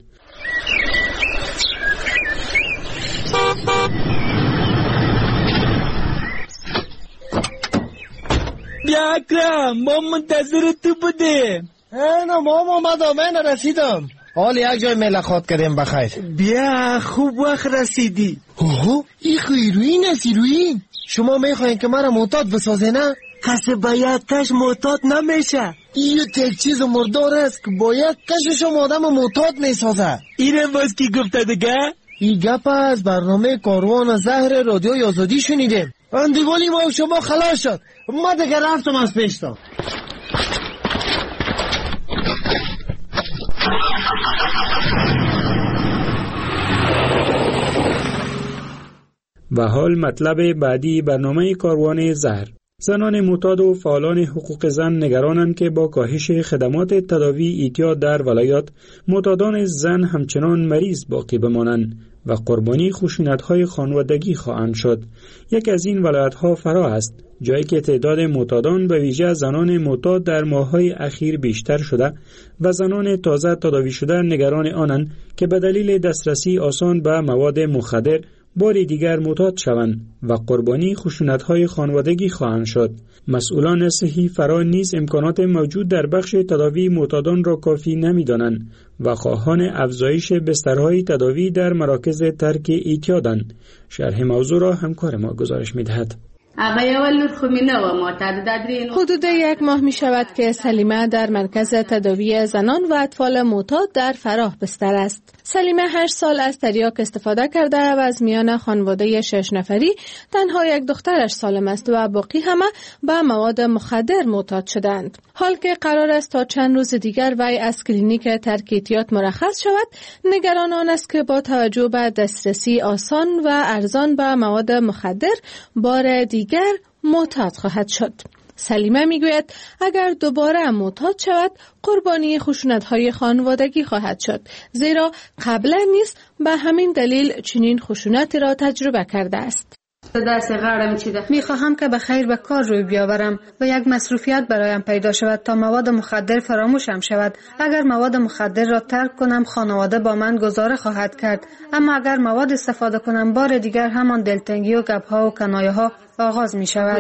بیا اکرم، ما منتظر تو بودیم. اینا ما اومدم، من رسیدم. حال یک جای ملاقات کردیم بخیر. بیا خوب وقت رسیدی. اوه این خیروین است ایروین. شما میخواین که مرا معتاد بسازه نه؟ کسی باید کش معتاد نمیشه. این یک چیز مردار است که باید کششم آدم معتاد میسازه. اینم باز کی گفته دیگه؟ این گپ از برنامه کاروان زهر رادیو آزادی شنیدیم. اندیوالی ما شما خلاص شد. ما دیگه رفتم از پیشتا. و حال مطلب بعدی برنامه کاروان زهر. زنان معتاد و فعالان حقوق زن نگرانند که با کاهش خدمات تداوی اعتیاد در ولایات، معتادان زن همچنان مریض باقی بمانند و قربانی خشونت‌های خانوادگی خواهند شد. یک از این ولایت‌ها فرا است، جایی که تعداد معتادان به ویژه زنان معتاد در ماه‌های اخیر بیشتر شده و زنان تازه تداوی شده نگران آنند که به دلیل دسترسی آسان به مواد مخدر بار دیگر معتاد شوند و قربانی خشونت‌های خانوادگی خواهند شد. مسئولان صحی فرا نیز امکانات موجود در بخش تداوی معتادان را کافی نمی‌دانند و خواهان افزایش بسترهای تداوی در مراکز ترک اعتیادند. شرح موضوع را همکار ما گزارش می‌دهد. حدود یک ماه می شود که سلیمه در مرکز تداوی زنان و اطفال معتاد در فراه بستر است. سلیمه هشت سال از تریاک استفاده کرده و از میان خانواده شش نفری تنها یک دخترش سالم است و باقی همه به مواد مخدر معتاد شدند. حال که قرار است تا چند روز دیگر وی از کلینیک ترک اعتیاد مرخص شود، نگران آن است که با توجه به دسترسی آسان و ارزان به مواد مخدر بار دیگر معتاد خواهد شد. سلیمه میگوید اگر دوباره معتاد شود قربانی خشونت‌های خانوادگی خواهد شد، زیرا قبلا نیز به همین دلیل چنین خشونتی را تجربه کرده است. میخواهم که به خیر به کار روی بیاورم و یک مصروفیت برایم پیدا شود تا مواد مخدر فراموشم شود. اگر مواد مخدر را ترک کنم خانواده با من گذاره خواهد کرد، اما اگر مواد استفاده کنم بار دیگر همان دلتنگی و گپ‌ها و کنایه‌ها آغاز می شود.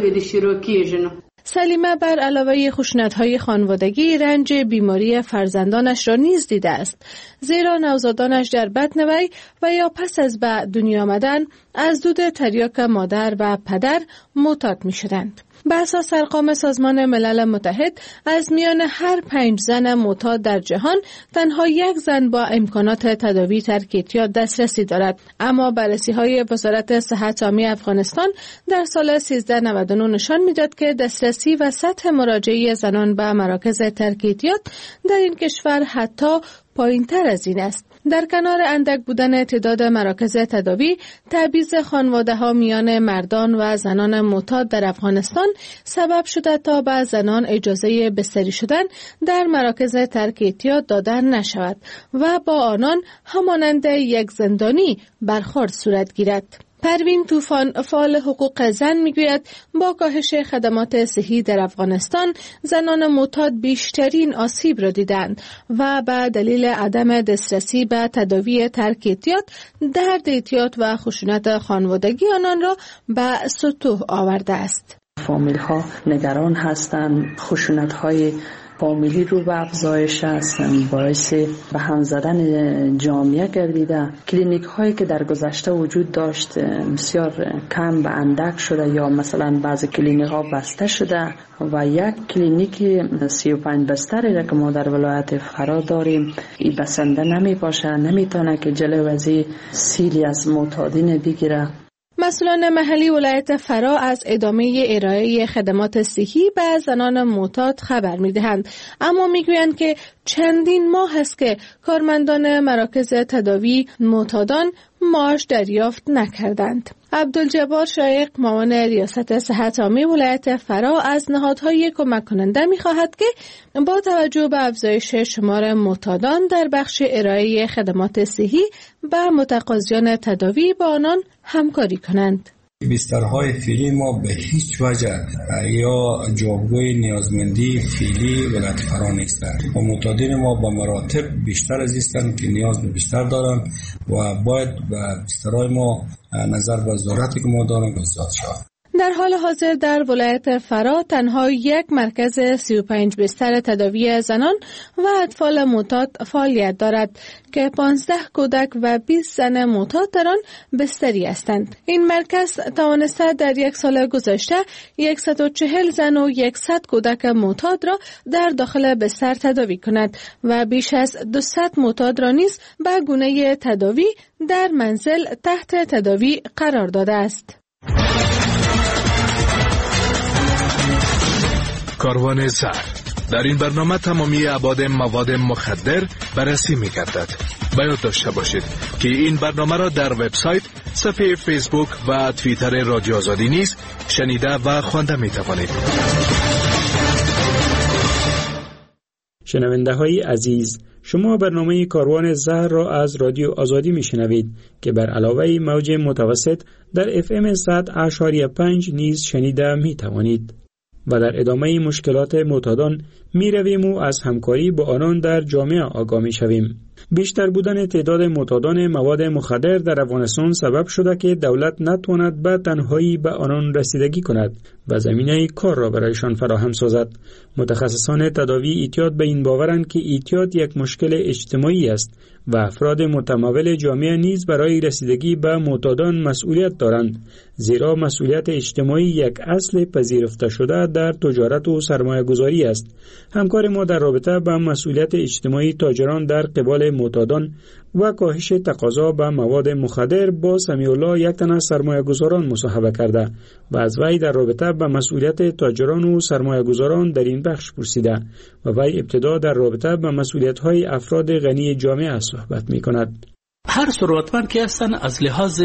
سلیمه بر علاوه خشونت‌های خانوادگی رنج بیماری فرزندانش را نیز دیده است، زیرا نوزادانش در بطن وی و یا پس از به دنیا آمدن از دود تریاک مادر و پدر معتاد می‌شدند. به اساس ارقام سازمان ملل متحد از میان هر پنج زن معتاد در جهان تنها یک زن با امکانات تداوی ترک اعتیاد دسترسی دارد، اما بررسی‌های وزارت صحت عامه افغانستان در سال سیزده نود و نه نشان می‌داد که دسترسی و سطح مراجعه زنان به مراکز ترک اعتیاد در این کشور حتی پایین‌تر از این است. در کنار اندک بودن تعداد مراکز تداوی، تبعیض خانواده‌ها میان مردان و زنان معتاد در افغانستان سبب شده تا به زنان اجازه بستری شدن در مراکز ترک اعتیاد داده نشود و با آنان همانند یک زندانی برخورد صورت گیرد. پروین طوفان فعال حقوق زن میگوید با کاهش خدمات صحی در افغانستان زنان معتاد بیشترین آسیب را دیدند و به دلیل عدم دسترسی به تداوی ترک اعتیاد درد اعتیاد و خشونت خانوادگی آنان را به سطوح آورده است. فامیل ها نگران هستند، خشونت های فامیلی رو به افزایش است، باعث به هم زدن جامعه گردیده. کلینیک هایی که در گذشته وجود داشت بسیار کم به اندک شده یا مثلا بعضی کلینیک ها بسته شده و یک کلینیک سی و پنج بستری را که ما در ولایت فرا داریم این بسنده نمی باشه، نمی تونه که جلوی وزی سیلی از معتادین بگیره. مسئولان محلی ولایت فرا از ادامه ارائه خدمات صحی به زنان معتاد خبر می‌دهند، اما می‌گویند که چندین ماه است که کارمندان مراکز تداوی معتادان معاش دریافت نکردند. عبدالجبار شایق معاون ریاست صحت عامه ولایت فرا از نهادهای کمک کننده می‌خواهد که با توجه به افزایش شمار معتادان در بخش ارائه خدمات صحی به متقاضیان تداوی با آنان همکاری کنند. بسترهای فعلی ما به هیچ وجه یا جوابگوی نیازمندی فعلی ولایت فرا نیستند و معتادین ما به مراتب بیشتر از هستند که نیاز به بستر دارند و باید به بسترهای ما نظر به ضرورتی که ما داریم بزرگ شود. در حال حاضر در ولایت فرا تنها یک مرکز سی و پنج بستر تداوی زنان و اطفال معتاد فعالیت دارد که پانزده کودک و بیست زن معتاد در آن بستری هستند. این مرکز توانسته در یک سال گذشته صد و چهل زن و صد کودک معتاد را در داخل بستر تداوی کند و بیش از دویست معتاد را نیز به گونه تداوی در منزل تحت تداوی قرار داده است. کاروان زهر در این برنامه تمامی ابعاد مواد مخدر بررسی می‌گردد. باید داشته باشید که این برنامه را در وبسایت، صفحه فیسبوک و توییتر رادیو آزادی نیز شنیده و خوانده می‌توانید. شنونده‌های عزیز، شما برنامه کاروان زهر را از رادیو آزادی میشنوید که بر علاوه موج متوسط در اف ام صد و پنج نیز شنیده می توانید. و در ادامه مشکلات معتادان می رویم و از همکاری با آنان در جامعه آگاه می شویم. بیشتر بودن تعداد معتادان مواد مخدر در افغانستان سبب شده که دولت نتواند به تنهایی به آنان رسیدگی کند و زمینه کار را برایشان فراهم سازد. متخصصان تداوی اعتیاد به این باورند که اعتیاد یک مشکل اجتماعی است و افراد متمول جامعه نیز برای رسیدگی به معتادان مسئولیت دارند، زیرا مسئولیت اجتماعی یک اصل پذیرفته شده در تجارت و سرمایه گذاری است. همکار ما در رابطه با مسئولیت اجتماعی تاجران در قبال معتادان و کاهش تقاضا به مواد مخدر با سمیع الله، یک تن از سرمایه گذاران، مصاحبه کرده و از وی در رابطه با مسئولیت تاجران و سرمایه گذاران در این بخش پرسیده و وی ابتدا در رابطه با مسئولیت های افراد غنی جامعه صحبت می کند. هر ثروتمند که هستن از لحاظ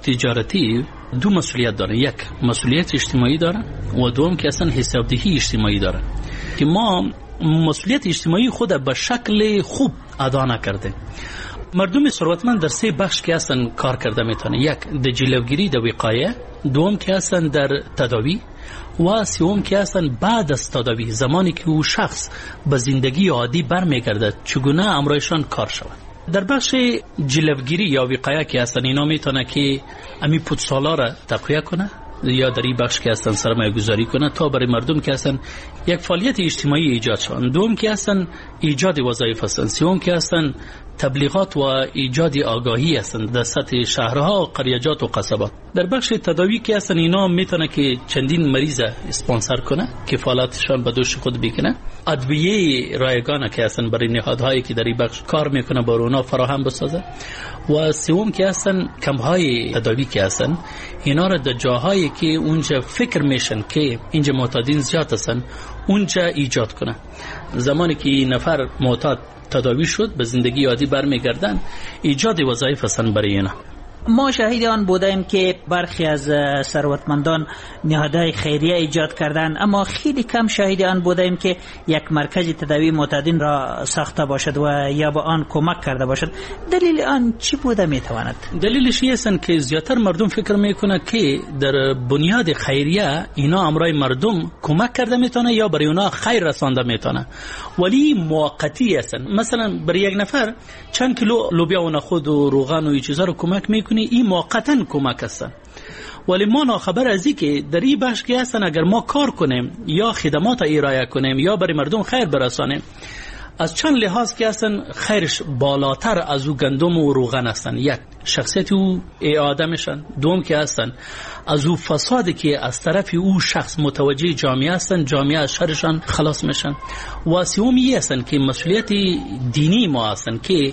تجارتی دو مسئولیت دارن، یک مسئولیت اجتماعی دارن و دوم که اصلا حسابدهی اجتماعی دارن که ما مسئولیت اجتماعی خود به شکل خوب ادا نکرده. مردم ثروتمند در سه بخش که هستن کار کرده میتونه، یک در جلوگیری در وقایه، دوم که هستن در تداوی و سوم که هستن بعد از تداوی، زمانی که او شخص به زندگی عادی برمیگرده چگونه امرایشان کار شود. در بخش جلوگیری یا وقایه که هستن اینا میتونه که امی پودسالا را تقویه کنه یا در این بخش که هستن سرمایه گذاری کنه تا برای مردم که هستن یک فعالیت اجتماعی ایجاد شون. دوم که هستن ایجاد وظایف هستن. سوم که هستن تبلیغات و ایجاد آگاهی هستن در سطح شهرها و قریجات و قصبات. در بخش تداوی که هستن اینا میتونه که چندین مریض اسپانسر کنه، کفالتشان به دوش خود بکنه، ادویه رایگان که هستن برای نهادهایی که در این بخش کار میکنه بر اونا فراهم بسازه. و سوم که هستن کمپ‌های تداوی که هستن اینا را در جاهایی که اونجا فکر میشن که اینجا معتادین زیاد هستن اونجا ایجاد کنه. زمانی که نفر معتاد تداوی شد به زندگی عادی برمیگردن، ایجاد وظایف هستن برای اینا. ما شاهد آن بودیم که برخی از ثروتمندان نهادهای خیریه ایجاد کردند، اما خیلی کم شاهد آن بودیم که یک مرکز تداوی معتادین را ساخته باشد و یا به آن کمک کرده باشد. دلیل آن چی بوده میتواند؟ دلیلش این است که زیاتر مردم فکر میکنه که در بنیاد خیریه اینا امرای مردم کمک کرده میتونه یا برای اونا خیر رسانده میتونه، ولی موقتی هستن. مثلا برای یک نفر چند کیلو لوبیا و نخود و روغن و این چیزا رو کمک میکنه، این موقتا کمک هستن. ولی ما ناخبر از این که در این بخش که هستن اگر ما کار کنیم یا خدمات ارائه کنیم یا برای مردم خیر برسانیم، از چند لحاظ که هستن خیرش بالاتر از او گندم و روغن هستن. یک شخصیت او اعاده میشن، دوم که هستن از او فسادی که از طرف او شخص متوجه جامعه هستن، جامعه از شرشان خلاص میشن. و سومی هستن که مسئولیت دینی ما هستن که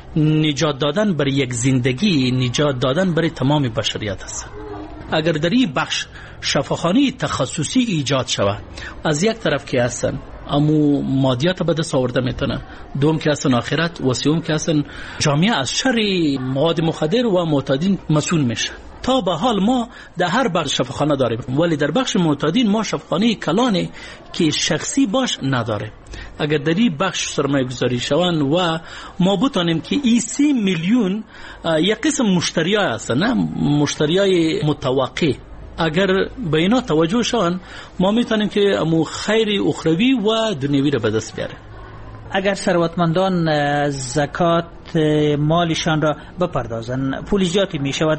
نجات دادن برای یک زندگی، نجات دادن برای تمام بشریت هست. اگر در این بخش شفاخانه تخصصی ایجاد شود، از یک طرف که هستن امو مادیات به دست آورده میتونه، دوم که هستن آخرت، و سوم که هستن جامعه از شر مواد مخدر و معتادین مسئول میشه. تا به حال ما در هر بخش شفاخانه داریم، ولی در بخش معتادین ما شفاخانه کلانه که شخصی باش نداره. اگر در این بخش سرمایه گذاری شوند و ما بتانیم که این سی میلیون یک قسم مشتریای هستن، نه مشتریای متوقع، اگر به اینا توجه شوند ما میتونیم که امو خیر اخروی و دنیوی رو به دست بیاره. اگر ثروتمندان زکات مالشان را بپردازن، پول زیادی می شود